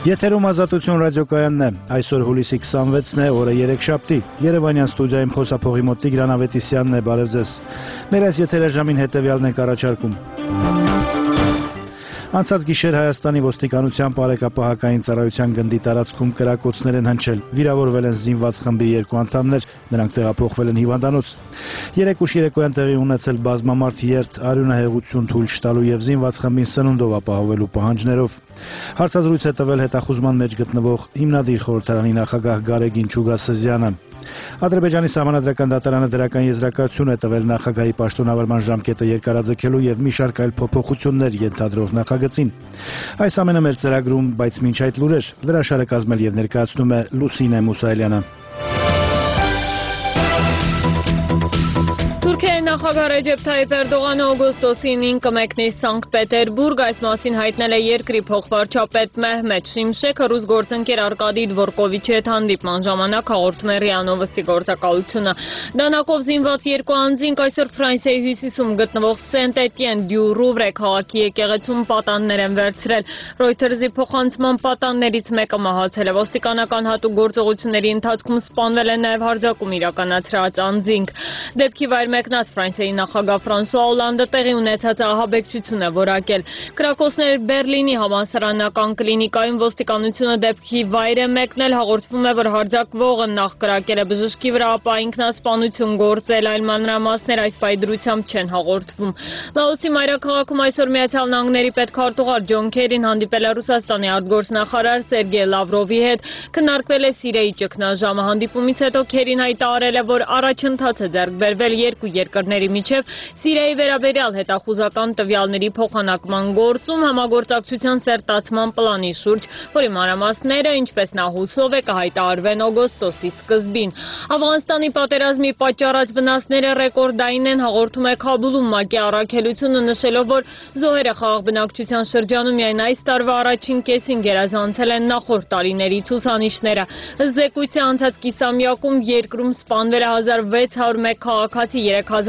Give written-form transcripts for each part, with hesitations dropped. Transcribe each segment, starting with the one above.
Եթերում Ազատություն ռադիոկայանն է, այսօր հուլիսի 26-ն է, օրը երեքշաբթի, Երևանյան ստուդիայում խոսափողի մոտ Տիգրան Ավետիսյանն է, բարև ձեզ։ Մեր այս եթերաժամին հետևյալն ենք առաջարկում։ Անցած գիշեր Հայաստանի ոստիկանության բարեկապահական ծառայության գնդի տարածքում կրակոցներ են հնչել, վիրավորվել են զինված խմբի 2 անդամներ, նրանք տեղափոխվել են հիվանդանոց։ 3 ուշ երեկոյան տեղի ունեցել բազմամարդ երթ, արյունահեղություն թույլ չտալու եւ զինված խմբին սնունդով ապահովելու պահանջներով։ Հարցազրույց է տվել հետախուզման մեջ գտնվող հիմնադիր խորհրդարանի նախագահ Գարեգին Չուգասեզյանը։ Ադրբեջանի սահմանադրական դատարանը դրական եզրակացություն է տվել նախագահի պաշտոնավարման ժամկետը երկարաձգելու եւ մի շարք այլ փոփոխություններ ենթադրող նախագծին։ Այս ամենը մեր ծրագրում, բայց մինչ այդ լուրեր, լրաշարը կազմել եւ ներկայացնում է Լուսինե Մուսայելյանը։ Նախագահ Ռեջեփ Թայիփ Էրդողանը օգոստոսին 9 կմեկնի Սանկտ Պետերբուրգ, այս մասին հայտնել է երկրի փոխվարչապետ Մեհմեդ Շիմշեքը ռուս գործընկեր Արկադի Դվորկովիչի հետ հանդիպման ժամանակ հաղորդում է ՌԻԱ Նովոստի գործակալությունը։ Դանակով զինված 2 անձինք այսօր Ֆրանսիայի հյուսիսում գտնվող Սենտ-Էտիեն դյու Ռուվրե քաղաքի եկեղեցում պատաններ են վերցրել։ Ռոյթերզի փոխանցման պատաններից մեկը մահացել է։ Ոստիկանական հատուկ գործողությունների ընթացքում սպանվել են նաև հարձակում իրականացրած անձինք։ Դեպքի վայր մեկնած Ֆրանսիայի նախագահ Ֆրանսուଆ Օլանդը տեղի ունեցած ահաբեկչություն է որակել։ Կրակոցներ Բերլինի համալսարանական կլինիկայում ոստիկանությունը դեպքի վայր է մեկնել, հաղորդվում է, որ հարձակվողը նախ կրակել է բժշկի վրա, ապա ինքնասպանություն գործել, այլ մանրամասներ այս պայդրությամբ չեն հաղորդվում։ Լաոսի մայրաքաղաքում այսօր Միացյալ Նահանգների պետքարտուղար Ջոն Քերին հանդիպել է Ռուսաստանի արտգործնախարար Սերգեյ Լավրովի հետ, քննարկվել է Սիրիայի ճգնաժամը։ Հանդիպումից հետո Քերին հայտարարել է, որ առաջընթաց է ձեռք բերվել երկու երկրների միջև Սիրիայի վերաբերյալ հետախուզական տվյալների փոխանակման գործում համագործակցության սերտացման պլանի շուրջ, որի մանրամասները, ինչպես նա հուսով է, կհայտարարվեն օգոստոսի սկզբին։ Աֆղանստանի պատերազմի պատճառած վնասները ռեկորդային են, հաղորդում է Քաբուլում ՄԱԿ-ի առաքելությունը, նշելով, որ զոհերը խաղաղ բնակչության շրջանում միայն այս տարվա առաջին կեսին գերազանցել են նախորդ տարիների ցուցանիշները։ Ըստ զեկույցի անցած կիսամյակում երկրում սպանվել է 1601 քաղաքացի,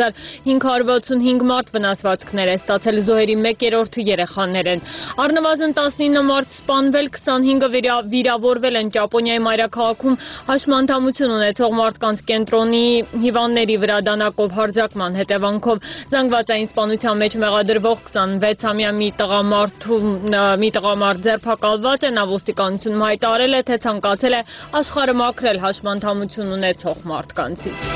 3565 մարդ վնասվածքներ է ստացել, զոհերի 1/3-ը երեխաներ են։ Առնվազն 19 մարդ սպանվել, 25-ը վիրավորվել են Ճապոնիայի մայրաքաղաքում հաշմանդամություն ունեցող մարդկանց կենտրոնի հիվանդների վրա դանակով հարձակման հետևանքով։ Զանգվածային սպանության մեջ մեղադրվող 26-ամյա մի տղամարդ ձերբակալված է, նա ոստիկանությունում հայտարարել է, թե ցանկացել է աշխարհը մաքրել հաշմանդամություն ունեցող մարդկանցից։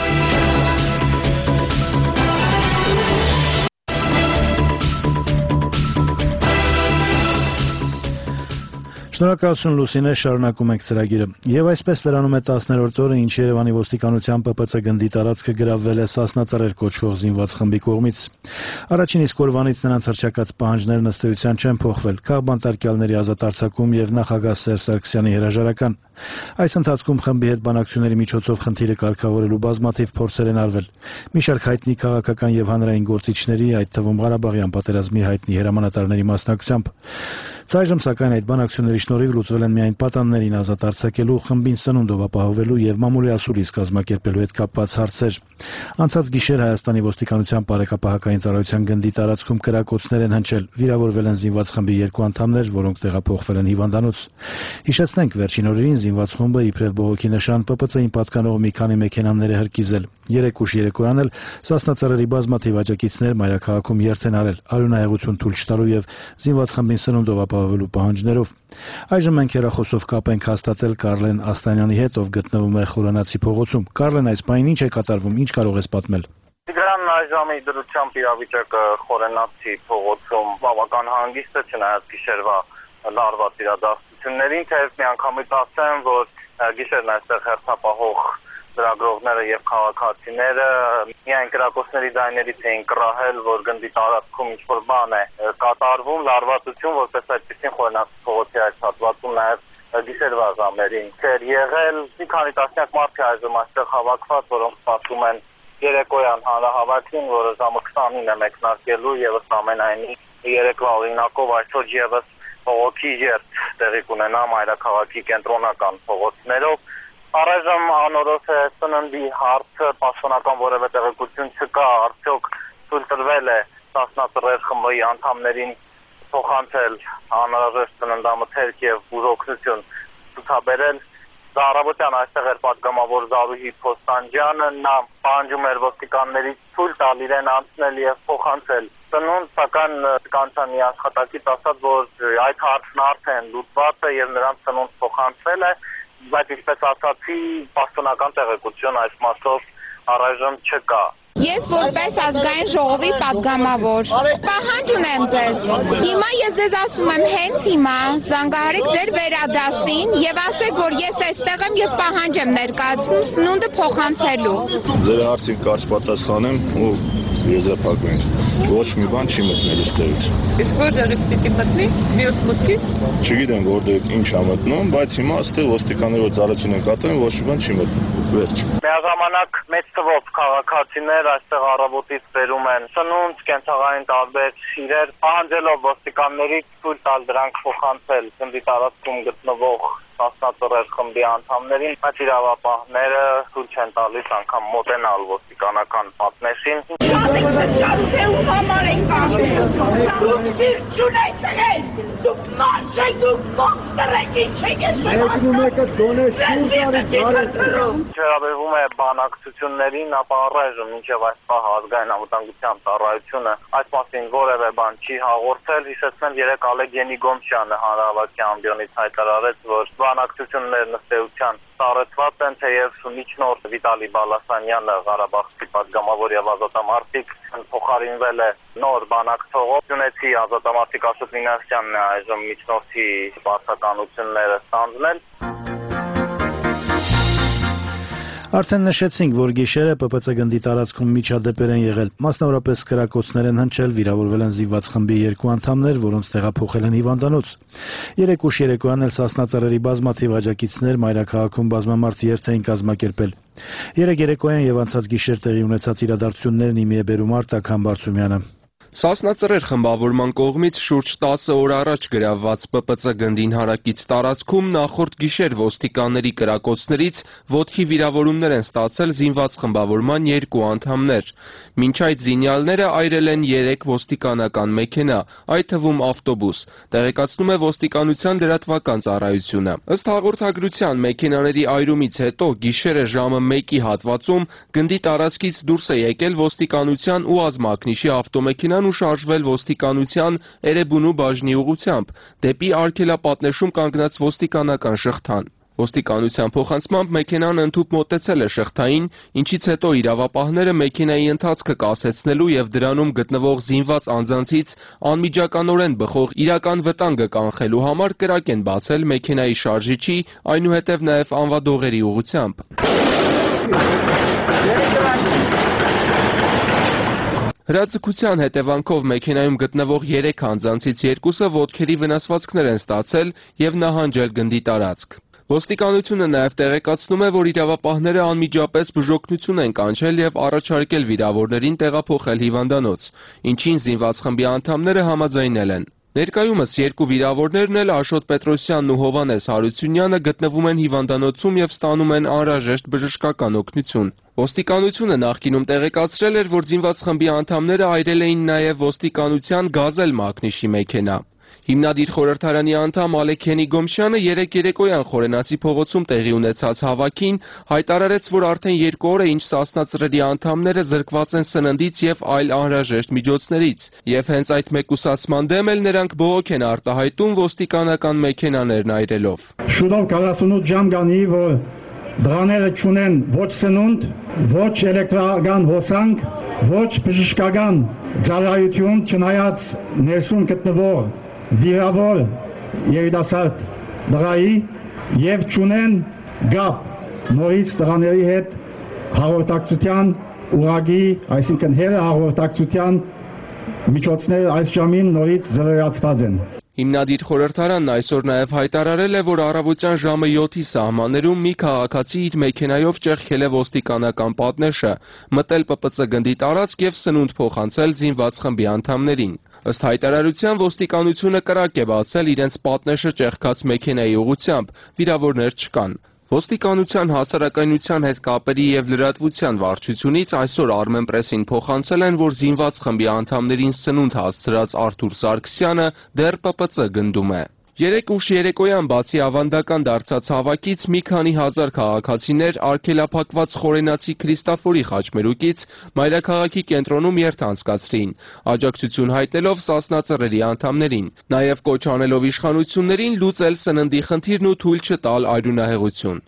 Շնորհակալություն Լուսինե, շարունակում ենք ծրագիրը։ Եվ այսպես լրանում է 10-րդ օրը, ինչ Երևանի ոստիկանության ՊՊՑ գնդի տարածքը գրավվել է Սասնա Ծռեր կոչվող զինված խմբի կողմից։ Առաջին իսկ օրվանից նրանց հռչակած պահանջներն ըստ էության չեն փոխվել։ Քաղբանտարկյալների ազատ արձակում եւ նախագահ Սերժ Սարգսյանի հրաժարական։ Այս ընթացքում խմբի հետ բանակցությունների միջոցով խնդիրը կարգավորելու բազմաթիվ փորձեր են արվել։ Մի շարք հայտնի քաղաքական եւ հանրային գործիչների, այդ թվում Ղարաբաղյան պատերազմի հայտնի հրամանատարների մասնակցությամբ։ Այժմ սակայն այդ բանակցությունների շնորհիվ լուծվել են միայն պատաններին ազատ արձակելու, խմբին սնունդով ապահովելու եւ մամուլի ասուլիս կազմակերպելու հետ կապված հարցեր։ Անցած գիշեր Հայաստանի ոստիկանության բարեկապահական ծառայության գնդի տարածքում կրակոցներ են հնչել, վիրավորվել են զինված խմբի 2 անդամներ, որոնք տեղափոխվել են հիվանդանոց։ Հիշեցնենք, վերջին օրերին զինված խումբը իբրև բողոքի նշան ՊՊՑ-ին պատկանող մի քանի մեքենաներ է հրկիզել։ 3 ուշ երեկոյան էլ Սասնա Ծռերի բազմաթիվ աջակիցներ մայրաքաղաքում երթ են արել, արյունահեղություն թույլ չտալու եւ զինված խմբին սնունդով ապահովելու պահանջներով։ Այժմ մենք հեռախոսով կապ ենք հաստատել Կարլեն Աստանյանի հետ, ով գտնվում է Խորանացի փողոցում։ Կարլեն, այս պահին ինչ է կատարվում, ինչ կարող ես պատմել։ Տիգրան, այժմի դրությամբ իրավիճակը Խորանացի փողոցում բավական հանգիստ է, չնայած գիշերվա լարված իրադարձություններին, թեև միանգամից ասեմ, որ գիշերն այստեղ հերթապահող ծրագրողները եւ քաղաքացիները միայն կրակոցների ձայներից էին կռահել, որ գնդի տարածքում ինչ-որ բան է կատարվում, լարվածություն, որպես այդպեսին Խորանացի փողոցի այս հատվածում նաեւ գիշերվա ժամերին չէր եղել։ Մի քանի տասնյակ մարդ է այժմ այստեղ հավաքված, որոնք սպասում են երեկոյան հանրահավաքին, որը ժամը 29 է մեկնարկելու եւ ըստ ամենայնի երեկվա օրինակով այսօր եւս փողոցի երթ տեղի կունենա մայրաքաղաքի կենտրոնական փողոցներով։ Առայժմ անորոշ է սննդի հարցը, պաշտոնական որևէ տեղեկություն չկա, արդյոք թույլ տրվել է Սասնա Ծռեր խմբի անդամներին փոխանցել անհրաժեշտ ծննդամթերք եւ բուժօգնություն ցուցաբերել։ Առավոտյան այստեղ էր պատգամավոր Զարուհի Փոստանջյանը, նա պահանջում էր ոստիկաններից թույլ տալ իրեն անցնել եւ փոխանցել ծնունդ, սակայն կանցանի աշխատակից ասաց, որ այդ հարցն արդեն լուծված է եւ նրանց ծնունդ փոխանցվել է, բայց ինչպես ասացի, պաշտոնական տեղեկություն այս մասով առայժմ չկա։ Ես որպես ազգային ժողովի պատգամավոր պահանջ ունեմ ձեզ։ Հիմա ես ձեզ ասում եմ հենց հիմա զանգահարեք ձեր վերադասին եւ ասեք, որ ես այստեղ եմ եւ պահանջ եմ ներկայացնում սնունդը փոխանցելու։ Ձեր հարցին կարճ պատասխանեմ ու եզրափակենք։ Ոչ մի բան չի մտնել այստեղից։ Իսկ որտեղից պիտի մտնի? Մյուս մուտքից? Չգիտեմ որտեղից ինչ ա մտնում, բայց հիմա այստեղ ոստիկանները ծառայություն են կատարում, ոչ մի բան չի մտնում։ Վերջ։ Միաժամանակ մեծ թվով քաղաքացիներ այստեղ առավոտից բերում են սնունդ, կենցաղային տարբեր իրեր, պահանջելով ոստիկաններից թույլ տալ դրանք փոխանցել գնդի տարածքում գտնվող Սասնածռեր խմբի անդամներին, բայց իրավապահները թույլ չեն տալիս անգամ մոտենալ ոստիկանական պատնեշին։ Շատիկ համար եք անում, դուք սիրտ չունեք եղել, դուք մարդ եք, դուք մոնստր եք, ինչ եք ես Չերաբերվում է բանակցություններին, ապա առայժմ մինչև այս պահ ազգային անվտանգության ծառայությունը այս մասին որևէ բան չի հաղորդել։ Հիշեցնեմ, երեկ Ալեգենի Գոմշյանը հանրահավաքի ամբիոնից հայտարարեց, որ բանակցություններն ըստ էության սառեցված են, թեև միջնորդ Վիտալի Բալասանյանը Ղարաբաղի պատգամավոր եւ ազատամարտիկ փոխարինվել է նոր բանակցողով։ Գյունեցի ազատամարտիկ Աշոտ Մինասյանն է այժմ միջնորդի բացականությունները ստանձնել։ Արդեն նշեցինք, որ գիշերը ՊՊՑ գնդի տարածքում միջադեպեր են եղել։ Մասնավորապես կրակոցներ են հնչել, վիրավորվել են զինված խմբի 2 անդամներ, որոնց տեղափոխել են հիվանդանոց։ 3 ուշ երեկոյան էլ Սասնածռերի բազմաթիվ աջակիցներ մայրաքաղաքում բազմամարդ երթ էին կազմակերպել։ Երեկոյան եւ անցած գիշեր տեղի ունեցած իրադարձություններն իմի է բերում Արտակ Համբարձումյանը։ Սասնածռեր խմբավորման կողմից շուրջ 10 օր առաջ գրավված ՊՊՑ գնդին հարակից տարածքում նախորդ գիշեր ոստիկանների կրակոցներից ոտքի վիրավորումներ են ստացել զինված խմբավորման 2 անդամներ։ Մինչ այդ զինյալները այրել են 3 ոստիկանական մեքենա, այդ թվում ավտոբուս, տեղեկացնում է ոստիկանության լրատվական ծառայությունը։ Ըստ հաղորդագրության մեքենաների այրումից հետո գիշերը ժամը 1-ի հատվածում գնդի տարածքից դուրս է եկել ոստիկանության ու ազմակնիշի ավտոմեքենան ու շարժվել ոստիկանության Էրեբունու բաժնի ուղղությամբ դեպի արգելապատնեշում կանգնած ոստիկանական շղթան։ Ոստիկանության փոխանցմամբ մեքենան ընդհուպ մոտեցել է շղթային, ինչից հետո իրավապահները մեքենայի ընթացքը կասեցնելու եւ դրանում գտնվող զինված անձանցից անմիջականորեն բխող իրական վտանգը կանխելու համար կրակ են բացել մեքենայի շարժիչի, այնուհետև նաեւ անվադողերի ուղղությամբ։ Հրաձգության հետևանքով մեքենայում գտնվող 3 անձանցից 2-ը ոտքերի վնասվածքներ են ստացել եւ նահանջել գնդի տարածք։ Ոստիկանությունը նաեւ տեղեկացնում է, որ իրավապահները անմիջապես բուժօգնություն են կանչել եւ առաջարկել վիրավորներին տեղափոխել հիվանդանոց, ինչին զինված խմբի անդամները համաձայնել են։ Ներկայումս 2 վիրավորներն էլ Աշոտ Պետրոսյանն ու Հովհաննես Հարությունյանը գտնվում են հիվանդանոցում եւ ստանում են անհրաժեշտ բժշկական օգնություն։ Ոստիկանությունը նախկինում տեղեկացրել էր, որ զինված խմբի անդամները այրել էին նաեւ ոստիկանության գազել մակնիշի մեքենա։ Հիմնադիր խորհրդարանի անդամ Ալեքենի Գոմշյանը երեկոյան Խորենացի փողոցում տեղի ունեցած հավաքին հայտարարեց, որ արդեն 2 օր է ինչ Սասնածռերի անդամները զրկված են սննդից եւ այլ անհրաժեշտ միջոցներից, եւ հենց այդ մեկուսացման դեմ էլ նրանք բողոք են արտահայտում ոստիկանական մեքենաներն այրելով։ Շուտով 48 ժամ գանի, որ դրաները չունեն ոչ սնունդ, ոչ էլեկտրական հոսանք, ոչ բժշկական ծառայություն, չնայած ներսում գտնվող վիրավոր երիտասարդ դրայի եւ չունեն գապ նորից դրաների հետ հաղորդակցության ուղղակի, այսինքն հեռահաղորդակցության միջոցները այս ժամին նորից զրոյացված են։ Հիմնադիր խորհրդարանն այսօր նաև հայտարարել է, որ առավոտյան ժամը 7-ի սահմաններում մի քաղաքացի իր մեքենայով ճեղքել է ոստիկանական պատնեշը, մտել ՊՊՑ գնդի տարածք եւ սնունդ փոխանցել զինված խմբի անդամներին։ Ըստ հայտարարության ոստիկանությունը կրակ է բացել իրենց պատնեշը ճեղքած մեքենայի ուղղությամբ, վիրավորներ չկան։ Ոստիկանության հասարակայնության հետ կապերի և լրատվության վարչությունից այսօր Armenpress-ին փոխանցել են, որ զինված խմբի անդամներին սնունդ հասցրած Արթուր Սարգսյանը դեռ ՊՊԾ գնդում է։ 3 ուշ երեկոյան բացի ավանդական դարձած հավաքից մի քանի հազար քաղաքացիներ արգելափակված խորենացի Քրիստաֆորի խաչմերուկից մայրաքաղաքի կենտրոնում երթ անցկացրին, աջակցություն հայտնելով Սասնա Ծռերի անդամներին, նաև կոչ անելով իշխանություններին լուծել սննդի խնդիրն ու թույլ չտալ այրունահեղություն։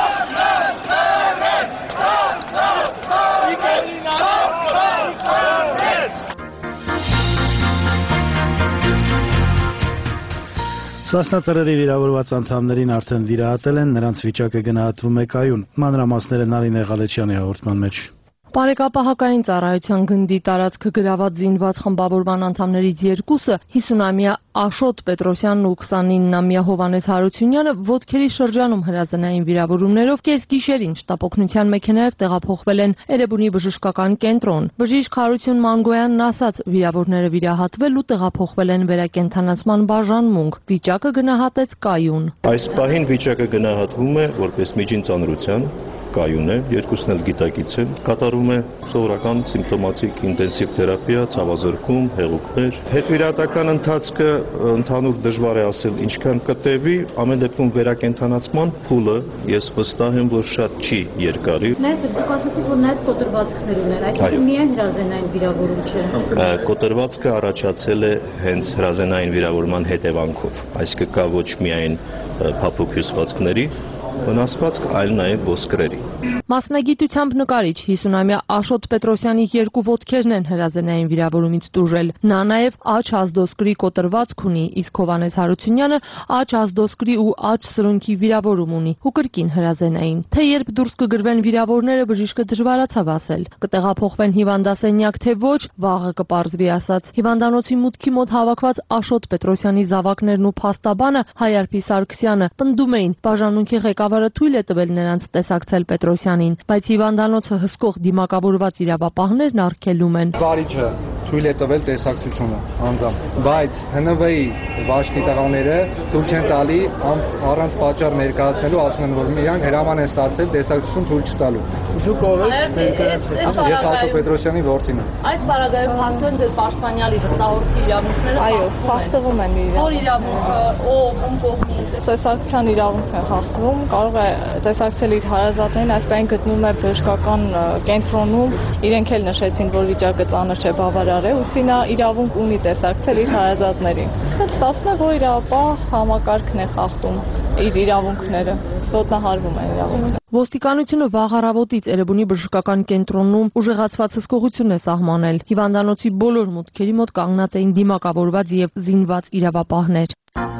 Սասնա Ծռերի վիրավորված անդամներին արդեն վիրահատել են, նրանց վիճակը գնահատվում է կայուն։ Մանրամասները Նարինե Ղալեչյանի հաղորդման մեջ։ Բարեկապահակային ծառայության գնդի տարածքը գրաված զինված խմբավորման անդամներից երկուսը 50-ամյա Աշոտ Պետրոսյանն ու 29-ամյա Հովանես Հարությունյանը ոտքերի շրջանում հրազենային վիրավորումներով կեսգիշերին շտապօգնության մեքենայով տեղափոխվել են Էրեբունի բժշկական կենտրոն։ Բժիշկ Հարություն Մանգոյանն ասաց, վիրավորները վիրահատվել ու տեղափոխվել են վերակենդանացման բաժանմունք։ Վիճակը գնահատեց կայուն։ Այս պահին վիճակը գնահատվում է որպես միջին ծանրության կայուն է, երկուսն էլ գիտակից են, կատարում է սովորական սիմպտոմատիկ ինտենսիվ թերապիա, ցավազրկում, հեղուկներ։ Հետվիրահատական ընթացքը ընդհանուր դժվար է ասել ինչքան կտևի, ամեն դեպքում վերակենդանացման փուլը ես վստահ եմ, որ շատ չի երկարի։ Նայեք, դուք ասացիք, որ նաև կոտրվածքներ ուներ, այսինքն միայն հրազենային վիրավորում չէ։ Կոտրվածքը առաջացել է հենց հրազենային վիրավորման հետևանքով, այսինքն կա ոչ միայն փափուկ հյուսվածքների վնասվածք, այլ նաև ոսկրերի։ Մասնագիտությամբ նկարիչ 50-ամյա Աշոտ Պետրոսյանի երկու ոտքերն են հրազենային վիրավորումից տուժել։ Նա նաև աջ ազդոսկրի կոտրվածք ունի, իսկ Հովանես Հարությունյանը աջ ազդոսկրի ու աջ սրունքի վիրավորում ունի ու կրկին հրազենային։ Թե երբ դուրս կգրվեն վիրավորները, բժիշկը դժվարացավ ասել։ Կտեղափոխվեն հիվանդասենյակ թե ոչ, վաղը կպարզվի ասաց։ Հիվանդանոցի մուտքի մոտ հավաքված Աշոտ Պետրոսյանի զավակներն ու փաստաբանը Հայարփի Սարգսյանը պնդում էին, բաժանմունքի ղեկավարը թույլ է տվել նրանց տեսակցել Պետրոսյանին, բայց հիվանդանոցը հսկող դիմակավորված իրավապահներն արգելում են։ Վարիչը թույլ է տվել տեսակցությունը անձամբ, բայց ՀՆՎ-ի վաշտի տղաները թույլ չեն տալի առանց պատճառ ներկայացնելու, ասում են, որ միայն հրաման է ստացել տեսակցություն թույլ չտալու։ Դուք ով եք? Ես Աշոտ Պետրոսյանի որդին եմ։ Այս բարագայում հաստատել ձեր պաշտպանյալի վստահորդի իրավունքները։ Այո, խախտվում են իրավունքները։ Որ իրավունքը, ում կողմից տեսակցության իրավունքն է խախտվում, կարող է տեսակցել իր հարազատներին, այս պայն գտնվում է բժշկական կենտրոնում, իրենք էլ նշեցին, որ վիճակը ծանր չէ, բավարար է, ուստի նա իրավունք ունի տեսակցել իր հարազատներին։ Իսկ ստացվում է, որ իրավապահ համակարգն է խախտում իր իրավունքները, ոտնահարվում են իրավունքները։ Ոստիկանությունը վաղ առավոտից Էրեբունի բժշկական կենտրոնում ուժեղացված հսկողություն է սահմանել։ Հիվանդանոցի բոլոր մուտքերի մոտ կանգնած էին դիմակավորված եւ զինված իրավապահներ։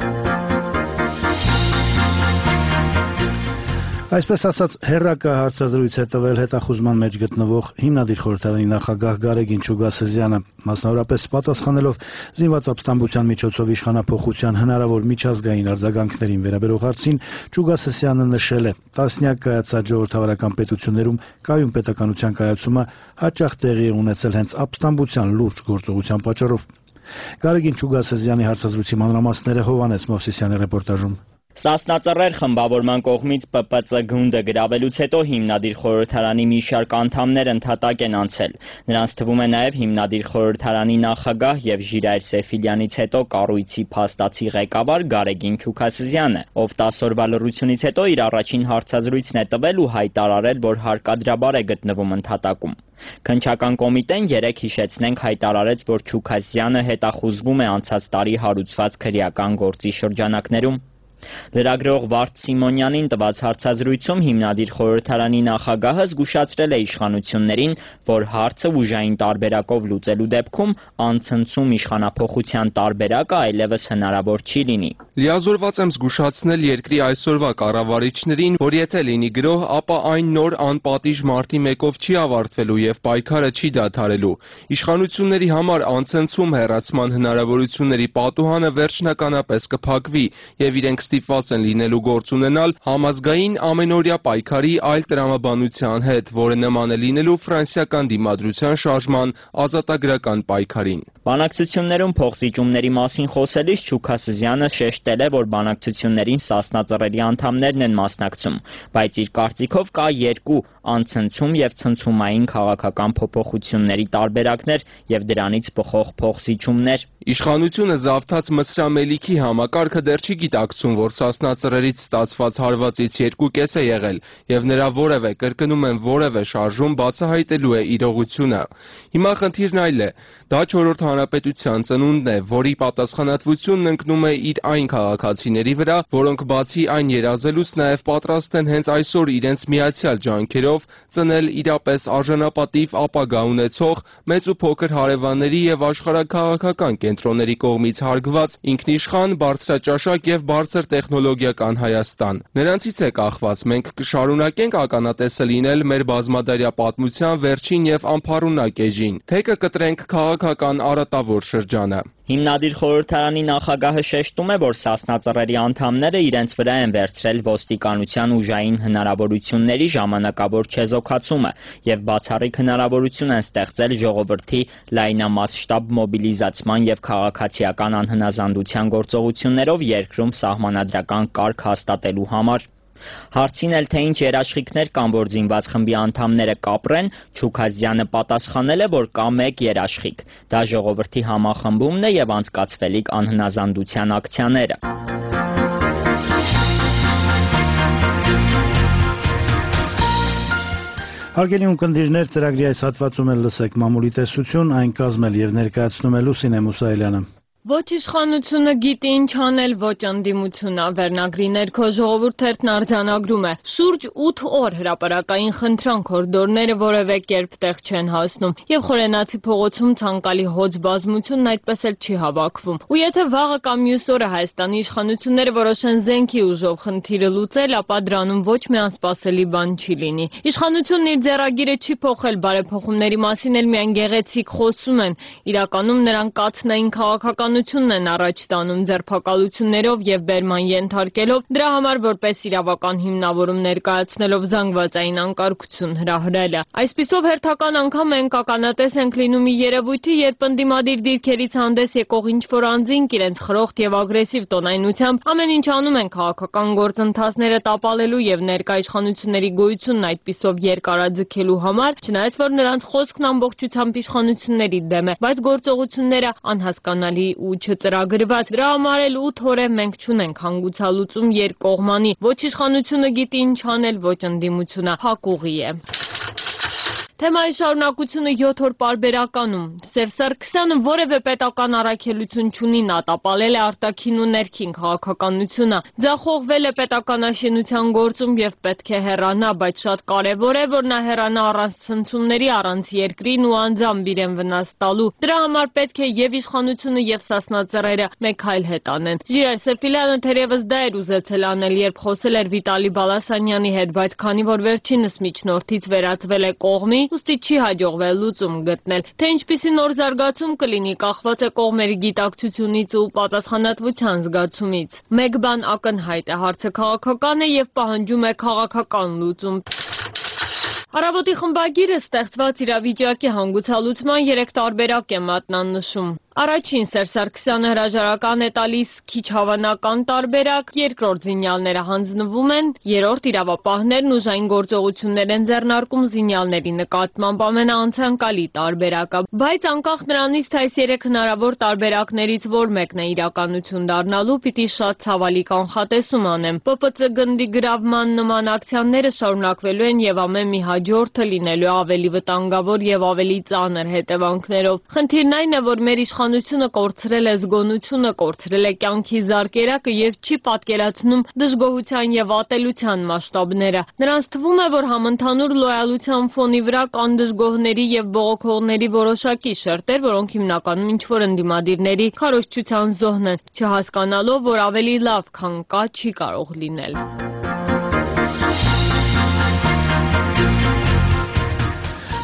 Այսպես ասած, հերրակա հարցազրույց է տվել հետախուզման մեջ գտնվող հիմնադիր խորհրդարանի նախագահ Գարեգին Չուգասեզյանը, մասնավորապես պատասխանելով զինված ապստամբության միջոցով իշխանափոխության հնարավոր միջազգային արձագանքներին վերաբերող հարցին, Չուգասեզյանը նշել է, տասնյակ կայացած ժողովրդավարական պետություններում կայուն պետականության կայացումը հաճախ տեղի է ունեցել հենց ապստամբության լուրջ գործողության պատճառով։ Գարեգին Չուգասեզյանի հարցազրույցի մանրամասները Հովանես Մովսիսյանի ռեպորտաժում։ Սասնա Ծռեր խմբավորման կողմից ՊՊԾ գունդը գրավելուց հետո հիմնադիր խորհրդարանի մի շարք անդամներ ընդհատակ են անցել։ Նրանց թվում է նաև հիմնադիր խորհրդարանի նախագահ եւ Ժիրայր Սեֆիլյանից հետո կառույցի փաստացի ղեկավար Գարեգին Չուգասեզյանը, ով 10 օրվա լռությունից հետո իր առաջին հարցազրույցն է տվել ու հայտարարել, որ հարկադրաբար է գտնվում ընդհատակում։ Քննչական կոմիտեն երեկ հիշեցնենք հայտարարեց, որ Չուգասեզյանը հետախուզվում է անցած տարի հարուցված քրեական գործի շրջանակներում։ Լրագրող Վարդ Սիմոնյանին տված հարցազրույցում հիմնադիր խորհրդարանի նախագահը զգուշացրել է իշխանություններին, որ հարցը ուժային տարբերակով լուծելու դեպքում անցնցում իշխանափոխության տարբերակը այլևս հնարավոր չի լինի։ Լիազորված եմ զգուշացնել երկրի այսօրվա կառավարիչներին, որ եթե լինի գրոհ, ապա այն նոր անպատիժ մարտի 1-ով չի ավարտվելու եւ պայքարը չի դադարելու։ Իշխանությունների համար անցնցում հեռացման հնարավորությունների պատուհանը վերջնականապես կփակվի եւ իրենք ստիպված են լինելու գործ ունենալ համազգային ամենօրյա պայքարի այլ տրամաբանության հետ, որը նման է լինելու ֆրանսիական դիմադրության շարժման ազատագրական պայքարին։ Բանակցություններում փոխզիջումների մասին խոսելիս Չուքա Սզյանը շեշտել է, որ բանակցություններին Սասնա ծռերի անդամներն են մասնակցում, բայց իր կարծիքով կա երկու անցնցում եւ ցնցումային քաղաքական փոփոխությունների տարբերակներ եւ դրանից բխող փոխզիջումներ։ Իշխանությունը զավթած մսրամելիքի համակարգը դեռ չի գիտակցում, որ Սասնա ծռերից ստացված հարվածից 2/5 է եղել եւ նրա որևէ, կրկնում եմ, որևէ շարժում բացահայտելու է իրողությունը։ Հիմա խնդիրն այլ է։ Դա 4-րդ հանրապետության ծնունդն է, որի պատասխանատվությունն ընկնում է իր այն քաղաքացիների վրա, որոնք բացի այն երազելուց նաև պատրաստ են հենց այսօր իրենց միացյալ ջանքերով ծնել իրապես արժանապատիվ ապագա ունեցող մեծ ու փոքր հարևանների եւ աշխարհաքաղաքական կենտրոնների կողմից հարգված ինքնիշխան, բարձրաճաշակ եւ բարձր տեխնոլոգիական Հայաստան։ Նրանցից է կախված, մենք կշարունակենք ականատեսը լինել մեր բազմադարյա պատմության վերջին եւ անփառունակ էջին, թե կկտրենք քաղաքական արատավոր շրջանը։ Հիմնադիր խորհրդարանի նախագահը շեշտում է, որ Սասնա ծռերի անդամները իրենց վրա են վերցրել ոստիկանության ուժային հնարավորությունների ժամանակավոր չեզոքացումը եւ բացառիկ հնարավորություն են ստեղծել ժողովրդի լայնամասշտաբ մոբիլիզացման եւ քաղաքացիական անհնազանդության գործողություններով երկրում սահմանադրական կարգ հաստատելու համար։ Հարցին էլ թե ինչ երաշխիքներ կան, որ զինված խմբի անդամները կապրեն, Չուքազյանը պատասխանել է, որ կա մեկ երաշխիք։ Դա ժողովրդի համախմբումն է եւ անցկացվելիք անհնազանդության ակցիաները։ Հարգելի ունկնդիրներ, ծրագրի այս հատվածում էլ լսեք մամուլի տեսություն, այն կազմել եւ ներկայացնում է Լուսինե Մուսայելյանը։ Ոչ իշխանությունը գիտի ինչ անել, ոչ ընդդիմությունը, վերնագրի ներքո Ժողովուրդ թերթն արձանագրում է։ Շուրջ 8 օր հրապարակային խնդրանք հորդորները որևէ կերպ տեղ չեն հասնում, եւ Խորենացի փողոցում ցանկալի հոծ բազմությունն այդպես էլ չի հավաքվում։ Ու եթե վաղը կամ մյուս օրը Հայաստանի իշխանությունները որոշեն զենքի ուժով խնդիրը լուծել, ապա դրանում ոչ մի անսպասելի բան չի լինի։ Իշխանությունն իր ձեռագիրը չի փոխել, բարեփոխումների մասին էլ միայն գեղեցիկ խոսում են։ Իրականում նրանք կաթնային քաղաքական են առաջ տանում ձերբակալություններով եւ բերման ենթարկելով, դրա համար որպես իրավական հիմնավորում ներկայացնելով զանգվածային անկարգություն հրահրելը։ Այսպիսով հերթական անգամ մենք ականատես ենք լինում մի երևույթի, երբ ընդդիմադիր դիրքերից հանդես եկող ինչ-որ անձինք իրենց խրոխտ եւ ագրեսիվ տոնայնությամբ ամեն ինչ անում են քաղաքական գործընթացները տապալելու եւ ներկա իշխանությունների գոյությունն այդպիսով երկարաձգելու համար, չնայած որ նրանց խոսքն ամբողջությամբ իշխանությունների դեմ է, բայց գործողությունները անհասկանալի ու չծրագրված։ Դրա համար էլ 8 օր է մենք չունենք հանգուցալուծում երկկողմանի։ Ոչ իշխանությունը գիտի ինչ անել, ոչ ընդդիմությունը, հակուղի է։ Թեմայի շարունակությունը 7 օր պարբերականում։ Սերժ Սարգսյանը որևէ պետական առաքելություն չունի, նա տապալել է արտաքին ու ներքին քաղաքականությունը, ձախողվել է պետականաշինության գործում եւ պետք է հեռանա, բայց շատ կարեւոր է, որ նա հեռանա առանց ցնցումների, առանց երկրին ու անձամբ իրեն վնաս տալու։ Դրա համար պետք է եւ իշխանությունը եւ Սասնա ծռերը մեկ այլ հետ անեն։ Ժիրայր Սեֆիլյանը թերևս դա էր ուզեցել անել, երբ խոսել էր Վիտալի Բալասանյանի հետ, բայց քանի որ վերջինս միջնորդից վերածվել է կողմի, ուստի չի հաջողվել լուծում գտնել։ Թե ինչպիսի նոր զարգացում կլինի, կախված է կողմերի գիտակցությունից ու պատասխանատվության զգացումից։ Մեկ բան ակնհայտ է, հարցը քաղաքական է եւ պահանջում է քաղաքական լուծում։ Առավոտի խմբագիրը ստեղծված իրավիճակի հանգուցալուծման 3 տարբերակ է մատնանշում։ Առաջին Սերժ Սարգսյանը հրաժարական է տալիս քիչ հավանական տարբերակ, երկրորդ զինյալները հանձնվում են, երրորդ իրավապահներն ուժային գործողություններ են ձեռնարկում զինյալների նկատմամբ ամենաանցանկալի տարբերակը, բայց անկախ նրանից, թե այս 3 հնարավոր տարբերակներից որ մեկն է իրականություն դառնալու, պիտի շատ ցավալի կանխատեսում անեմ։ ՊՊՑ գնդի գրավման նման ակցիաները շարունակվելու են եւ ամեն մի հաջորդը լինելու ավելի վտանգավոր եւ ավելի ծանր հետևանքներով։ Խնդիրն այն է, որ մեր իշխանությունը կորցրել է զգոնությունը, կորցրել է կյանքի զարկերակը եւ չի պատկերացնում դժգոհության եւ ատելության մասշտաբները։ Նրանց թվում է, որ համընդհանուր լոյալության ֆոնի վրա կան դժգոհների եւ բողոքողների որոշակի շերտեր, որոնք հիմնականում ինչ-որ ընդդիմադիրների քարոզչության զոհն են, չհասկանալով, որ ավելի լավ, քան կա, չի կարող լինել։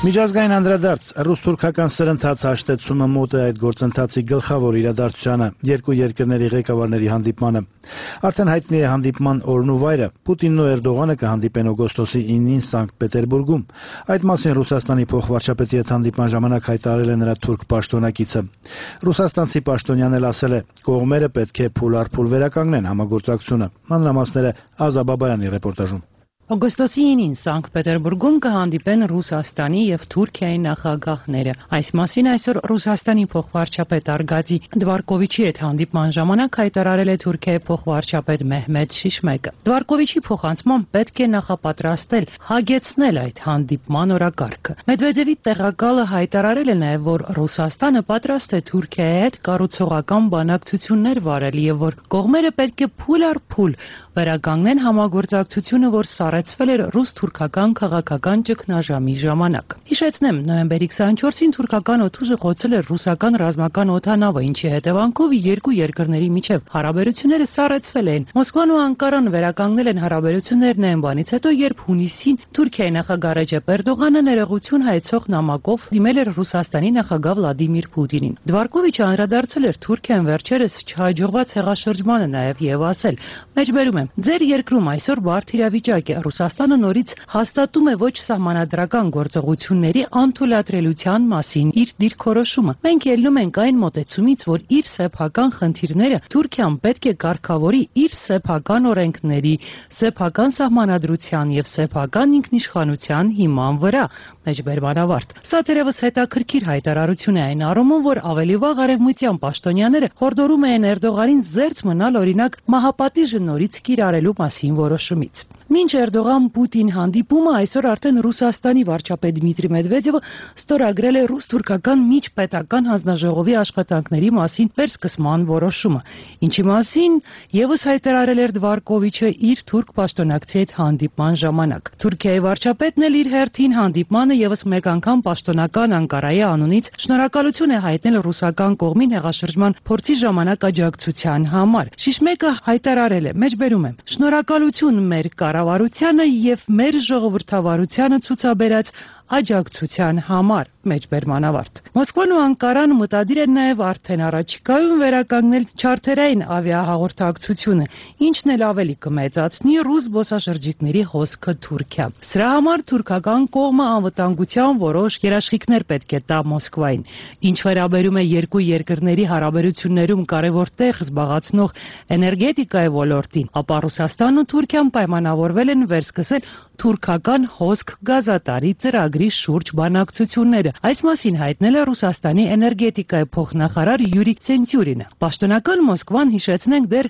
Միջազգային անդրադարձ ռուս-թուրքական սրընթաց հաշտեցումը մոտ է այդ գործընթացի գլխավոր իրադարձությանը, երկու երկրների ղեկավարների հանդիպմանը։ Արդեն հայտնի է հանդիպման օրն ու վայրը։ Պուտինն ու Էրդողանը կհանդիպեն օգոստոսի 9-ին Սանկտ Պետերբուրգում։ Այդ մասին Ռուսաստանի փոխվարչապետի հետ հանդիպման ժամանակ հայտարարել է նրա թուրք պաշտոնակիցը։ Ռուսաստանցի պաշտոնյան էլ ասել է, կողմերը պետք է փուլ առ փուլ վերականգնեն համագործակցությունը։ Մանրամասները Ազա Բաբայանի ռեպորտաժում։ Օգոստոսի 9-ին Սանկտ Պետերբուրգում կհանդիպեն Ռուսաստանի եւ Թուրքիայի նախագահները։ Այս մասին այսօր Ռուսաստանի փոխվարչապետ Արգադի Դվարկովիչի հետ հանդիպման ժամանակ հայտարարել է Թուրքիայի փոխվարչապետ Մեհմեդ Շիշմեկը։ Դվարկովիչի փոխանցմամբ պետք է նախապատրաստել, հագեցնել այդ հանդիպման օրակարգը։ Մեդվեդևի տեղակալը հայտարարել է նաեւ, որ Ռուսաստանը պատրաստ է Թուրքիայի հետ կառուցողական բանակցություններ վարել եւ որ կողմերը պետք է փուլ առ փուլ վերականգնեն համագործակցությունը, որ սառեցվել էր ռուս-թուրքական քաղաքական ճգնաժամի ժամանակ։ Հիշեցնեմ, նոյեմբերի 24-ին թուրքական օդուժը խոցել էր ռուսական ռազմական օդանավը, ինչի հետևանքով երկու երկրների միջև հարաբերությունները սառեցվել էին։ Մոսկվան ու Անկարան վերականգնել են հարաբերություններն այն բանից հետո, երբ հունիսին Թուրքիայի նախագահ Ռեջեփ Էրդողանը ներողություն հայցող նամակով դիմել էր Ռուսաստանի նախագահ Վլադիմիր Պուտինին։ Դվարկովիչը անդրադարձել էր Թուրքիան վերջերս չհաջողված հեղաշրջմանը նաև եւ ասել. Մեջբերում եմ, ձեր երկրում այսօր բարդ իրավիճակ է։ Ռուսաստանը նորից հաստատում է ոչ սահմանադրական գործողությունների անթույլատրելիության մասին իր դիրքորոշումը։ Մենք ելնում ենք այն մոտեցումից, որ իր սեփական խնդիրները Թուրքիան պետք է կարգավորի իր սեփական օրենքների, սեփական սահմանադրության եւ սեփական ինքնիշխանության հիման վրա։ Մեջբերման ավարտ։ Սա թերևս հետաքրքիր հայտարարություն է այն առումով, որ ավելի վաղ արևմտյան պաշտոնյաները հորդորում էին Էրդողանին զերծ մնալ օրինակ մահապատիժը նորից կիրառելու մասին որոշումից։ Մինչ Էրդողան-Պուտին հանդիպումը այսօր արդեն Ռուսաստանի վարչապետ Դմիտրի Մեդվեդևը ստորագրել է ռուս-թուրքական միջպետական հանձնաժողովի աշխատանքների մասին վերսկսման որոշումը, ինչի մասին եւս հայտարարել էր Դվարկովիչը իր թուրք պաշտոնակցի հետ հանդիպման ժամանակ։ Թուրքիայի վարչապետն էլ իր հերթին հանդիպմանը եւս մեկ անգամ պաշտոնական Անկարայի անունից շնորհակալություն է հայտնել ռուսական կողմին հեղաշրջման փորձի ժամանակ աջակցության համար։ Շիշմեկը հայտարարել է. Մեջբերում եմ, շնորհակալություն մեր կառավարությանը եւ մեր ժողովրդավարությանը ցուցաբերած աջակցության համար։ Մեջբերման ավարտ։ Մոսկվան ու Անկարան մտադիր են նաև արդեն առաջիկայում վերականգնել չարթերային ավիահաղորդակցությունը, ինչն էլ ավելի կմեծացնի ռուս զբոսաշրջիկների հոսքը Թուրքիա։ Սրա համար թուրքական կողմը անվտանգության որոշ երաշխիքներ պետք է տա Մոսկվային։ Ինչ վերաբերում է երկու երկրների հարաբերություններում կարևոր տեղ զբաղեցնող էներգետիկայի ոլորտին, ապա Ռուսաստանն ու Թուրքիան պայմանավորվել են վերսկսել թուրքական հոսք գազատարի ծրագրի շուրջ բանակցությունները։ Այս մասին հայտնել է Ռուսաստանի էներգետիկայի փոխնախարար Յուրի Ցենտյուրինը։ Պաշտոնական Մոսկվան, հիշեցնենք, դեռ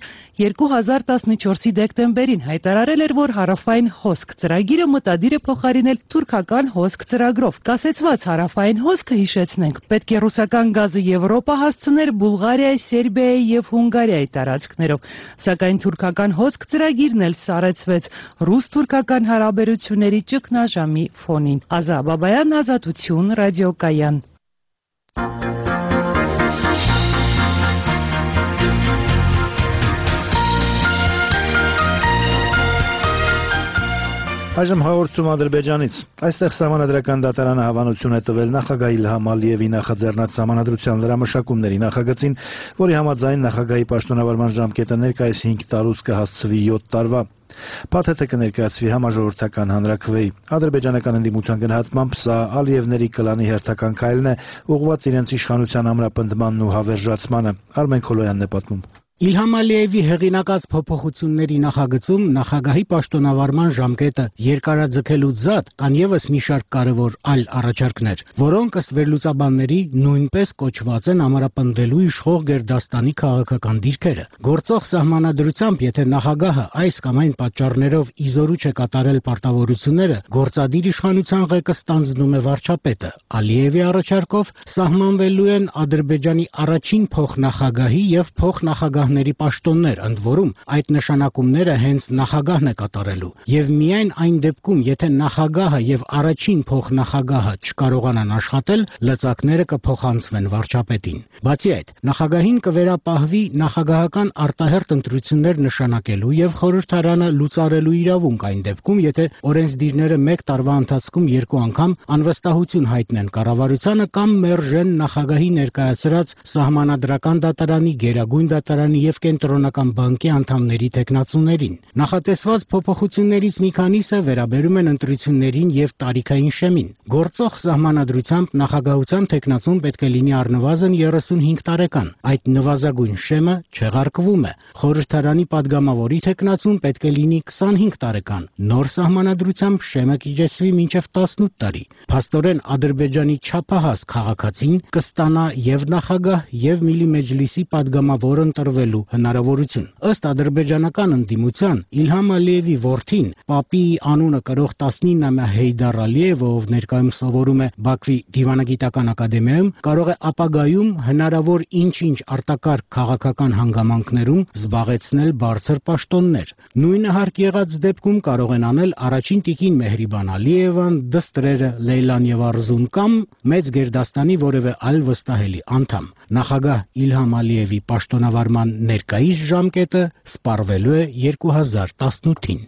2014-ի դեկտեմբերին հայտարարել էր, որ հարավային հոսք ծրագիրը մտադիր է փոխարինել թուրքական հոսք ծրագրով։ Կասեցված հարավային հոսքը, հիշեցնենք, պետք է ռուսական գազը Եվրոպա հասցներ Բուլղարիայի, Սերբիայի եւ Հունգարիայի տարածքներով։ Սակայն թուրքական հոսք ծրագիրն էլ սառեցվեց ռուս-թուրքական հարաբերությունների ճգնաժամի ֆոնին։ Ազա Բաբայան, Ազատություն, ռադիոկայան։ Այժմ հաղորդում Ադրբեջանից։ Այստեղ սահմանադրական դատարանը հավանություն է տվել նախագահ Իլհամ Ալիևի նախաձեռնած սահմանադրության լրամշակումների նախագծին, որի համաձայն նախագահի պաշտոնավարման ժամկետը ներկայիս 5 տարուց կհասցվի 7 տարվա։ Փաթեթը կներկայացվի համաժողովրդական հանրաքվեի։ Ադրբեջանական ընդդիմության գնահատմամբ սա Ալիևների կլանի հերթական քայլն է, ուղղված իրենց իշխանության ամրապնդմանն ու հավերժացմանը։ Արմեն Քոլոյանն է պատմում։ Իլհամ Ալիևի հեղինակած փոփոխությունների նախագծում նախագահի պաշտոնավարման ժամկետը երկարաձգելուց զատ կան ևս մի շարք կարևոր այլ առաջարկներ, որոնք ըստ վերլուծաբանների նույնպես կոչված են ամրապնդելու իշխող Գերդաստանի քաղաքական դիրքերը։ Գործող սահմանադրությամբ, եթե նախագահը այս կամ այն պատճառներով իզորու չէ կատարել պարտավորությունները, գործադիր իշխանության ղեկը ստանձնում է վարչապետը։ Ալիևի առաջարկով սահմանվելու են Ադրբեջանի առաջին փոխնախագահի եւ փոխնախագահ նախագահների պաշտոններ, ընդ որում այդ նշանակումները հենց նախագահն է կատարելու, եւ միայն այն դեպքում, եթե նախագահը եւ առաջին փոխնախագահը չկարողանան աշխատել, լծակները կփոխանցվեն վարչապետին։ Բացի այդ, նախագահին կվերապահվի նախագահական արտահերթ ընտրություններ նշանակելու եւ խորհրդարանը լուծարելու իրավունք այն դեպքում, եթե օրենսդիրները 1 տարվա ընթացքում 2 անգամ անվստահություն հայտնեն կառավարությանը կամ մերժեն նախագահի ներկայացրած սահմանադրական դատարանի, գերագույն դատարանի եւ կենտրոնական բանկի անդամների թեկնածուներին։ Նախատեսված փոփոխություններից մի քանիսը վերաբերում են ընտրություններին եւ տարիքային շեմին։ Գործող սահմանադրությամբ նախագահության թեկնածուն պետք է լինի առնվազն 35 տարեկան։ Այդ նվազագույն շեմը չեղարկվում է։ Խորհրդարանի падգամավորի թեկնածուն պետք է լինի 25 տարեկան։ Նոր սահմանադրությամբ շեմը կիջեցվի մինչև 18 տարի։ Փաստորեն Ադրբեջանի չափահաս քաղաքացին կստանա եւ նախագահ եւ Միլի Մեջլիսի падգամավոր ընտրվելու հնարավորություն։ Ըստ ադրբեջանական ընդդիմության Իլհամ Ալիևի որդին, պապի անունը կրող 19-ամյա Հեյդար Ալիևը, ով ներկայում սովորում է Բաքվի դիվանագիտական ակադեմիայում, կարող է ապագայում հնարավոր ինչ-ինչ արտակարգ քաղաքական հանգամանքներում զբաղեցնել բարձր պաշտոններ։ Նույնը հարկ եղած դեպքում կարող են անել առաջին տիկին Մեհրիբան Ալիևան, դստրերը Լեյլան եւ Արզուն կամ Մեծ Գերդաստանի որևէ այլ վստահելի անդամ։ Նախագահ Իլհամ Ալիևի պաշտոնավարման ներկայիս ժամկետը սպառվելու է 2018-ին։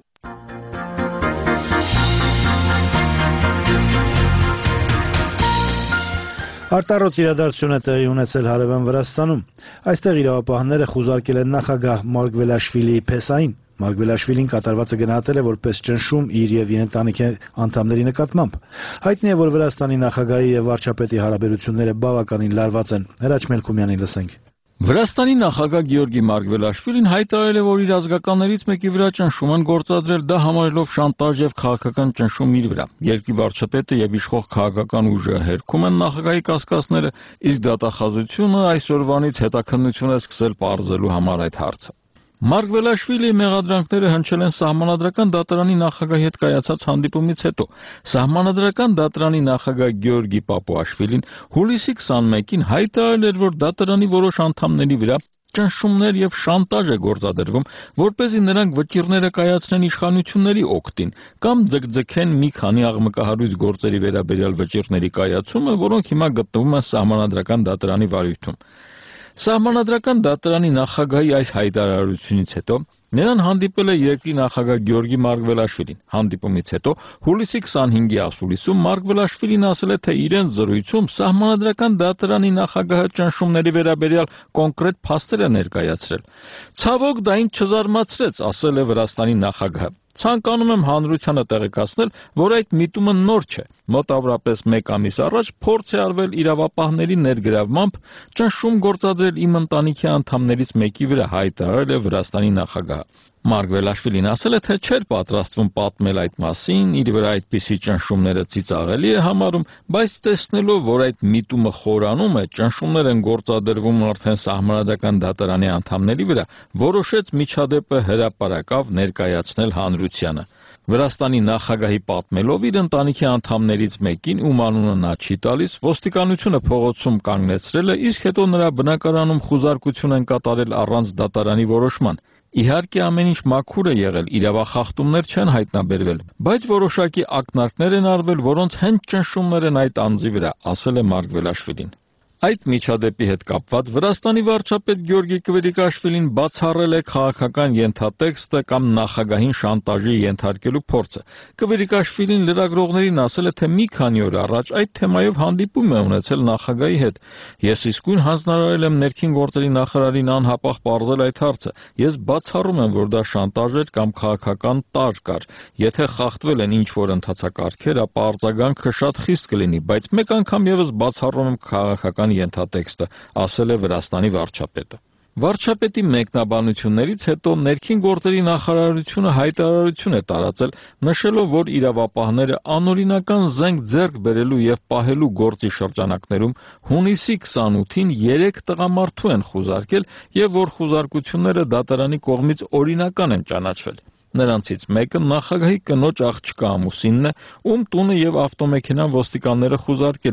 Արտառոց իրադարձություն է տեղի ունեցել հարևան Վրաստանում։ Այստեղ իրավապահները խուզարկել են նախագահ Մարգվելաշվիլիի փեսային։ Մարգվելաշվիլին կատարվածը գնահատել է որպես ճնշում իր եւ իր ընտանիքի անդամների նկատմամբ։ Հայտնի է, որ Վրաստանի նախագահի եւ վարչապետի հարաբերությունները բավականին լարված են։ Հրաչ Մելքումյանին լսենք։ Վրաստանի նախագահ Գեորգի Մարգվելաշվիլին հայտարարել է, որ իր ազգականներից մեկի վրա ճնշում են գործադրել, դա համարելով շանտաժ եւ քաղաքական ճնշում իր վրա։ Երկրի վարչապետը եւ իշխող քաղաքական ուժը հերքում են նախագահի կասկածները, իսկ դատախազությունը այսօրվանից հետաքննություն է սկսել պարզելու համար այդ հարցը։ Մարգվելաշվիլիի մեղադրանքները հնչել են սահմանադրական դատարանի նախագահի հետ կայացած հանդիպումից հետո։ Սահմանադրական դատարանի նախագահ Գեորգի Պապուաշվիլին հուլիսի 21-ին հայտարարել էր, որ դատարանի որոշ անդամների վրա ճնշումներ եւ շանտաժ է գործադրվում, որպեսզի նրանք վճիռները կայացնեն իշխանությունների օգտին կամ ձգձգեն մի քանի աղմկահարույց գործերի վերաբերյալ վճիռների կայացումը, որոնք հիմա գտնվում են սահմանադրական դատարանի վարույթում։ Սահմանադրական դատարանի նախագահի այս հայտարարությունից հետո նրան հանդիպել է երկրի նախագահ Գեորգի Մարգվելաշվիլին։ Հանդիպումից հետո հուլիսի 25-ի ասուլիսում Մարգվելաշվիլին ասել է, թե իրեն զրույցում սահմանադրական դատարանի նախագահը ճնշումների վերաբերյալ կոնկրետ փաստեր է ներկայացրել։ Ցավոք դա ինձ չզարմացրեց, ասել է Վրաստանի նախագահը։ Ցանկանում եմ հանրությանը տեղեկացնել, որ այդ միտումը նոր չէ։ Մոտավորապես 1 ամիս առաջ փորձ է արվել իրավապահների ներգրավմամբ ճնշում գործադրել իմ ընտանիքի անդամներից մեկի վրա, հայտարարել է Վրաստանի նախագահը։ Մարգվելաշվիլին ասել է, թե չէր պատրաստվում պատմել այդ մասին, իր վրա այդպիսի ճնշումները ծիծաղելի է համարում, բայց տեսնելով, որ այդ միտումը խորանում է, ճնշումներ են գործադրվում արդեն սահմանադրական դատարանի անդամների վրա, որոշեց միջադեպը հրապարակավ ներկայացնել հանրությանը։ Վրաստանի նախագահի պատմելով իր ընտանիքի անդամներից մեկին, ում անունը նա չի տալիս, ոստիկանությունը փողոցում կանգնեցրել է, իսկ հետո նրա բնակարանում խուզարկություն են կատարել առանց դատարանի որոշման։ Իհարկե ամեն ինչ մաքուր է եղել, իրավախախտումներ չեն հայտնաբերվել, բայց որոշակի ակնարկներ են արվել, որոնց հենց ճնշումներ են այդ անձի վրա, ասել է Մարգվելաշվիլին։ Այդ միջադեպի հետ կապված Վրաստանի վարչապետ Գեորգի Քվերիկաշվիլին բացառել է քաղաքական ենթատեքստը կամ նախագահին շանտաժի ենթարկելու փորձը։ Քվերիկաշվիլին լրագրողներին ասել է, թե մի քանի օր առաջ այդ թեմայով հանդիպում է ունեցել նախագահի հետ։ Ես իսկույն հանձնարարել եմ ներքին գործերի նախարարին անհապաղ պարզել այդ հարցը։ Ես բացառում եմ, որ դա շանտաժ էր կամ քաղաքական տարր կար։ Եթե խախտվել են ինչ-որ ընթացակարգեր, ապա արձագանքը շատ խիստ կլինի, բայց մեկ անգամ եւս բացառում եմ քաղաքական ենթատեքստը, ասել է Վրաստանի վարչապետը։ Վարչապետի մեկնաբանություններից հետո ներքին գործերի նախարարությունը հայտարարություն է տարածել, նշելով, որ իրավապահները անօրինական զենք ձեռք բերելու եւ պահելու գործի շրջանակներում հունիսի 28-ին 3 տղամարդու են խուզարկել եւ որ խուզարկությունները դատարանի կողմից օրինական են ճանաչվել։ Նրանցից մեկը նախագահի կնոջ աղջկա ամուսինն է, ում տունը եւ ավտոմեքենան ոստիկանները խուզարկել են։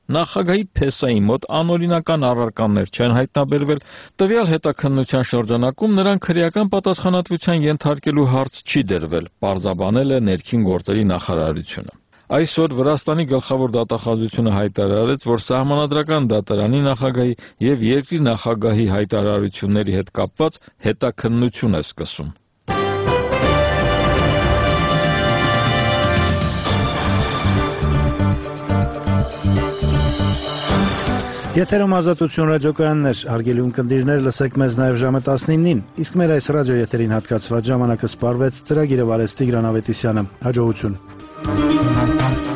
Նախագահի փեսայի մոտ անօրինական առարկաներ չեն հայտնաբերվել, տվյալ հետաքննության շրջանակում նրան քրեական պատասխանատվության ենթարկելու հարց չի դրվել, պարզաբանել է ներքին գործերի նախարարությունը։ Այսօր Վրաստանի գլխավոր դատախազությունը հայտարարեց, որ Սահմանադրական դատարանի նախագահի եւ երկրի նախագահի հայտարարությունների հետ կապված հետաքննություն է սկսում։ Եթերում Ազատություն ռադիոկայաններ, հարգելի ունկնդիրներ, լսեք մեզ նաև ժամը 19-ին, իսկ մեր այս ռադիո եթերին հատկացված ժամանակը սպառվեց, ծրագիրը վարեց Տիգրան Ավետիսյանը, հաջողություն։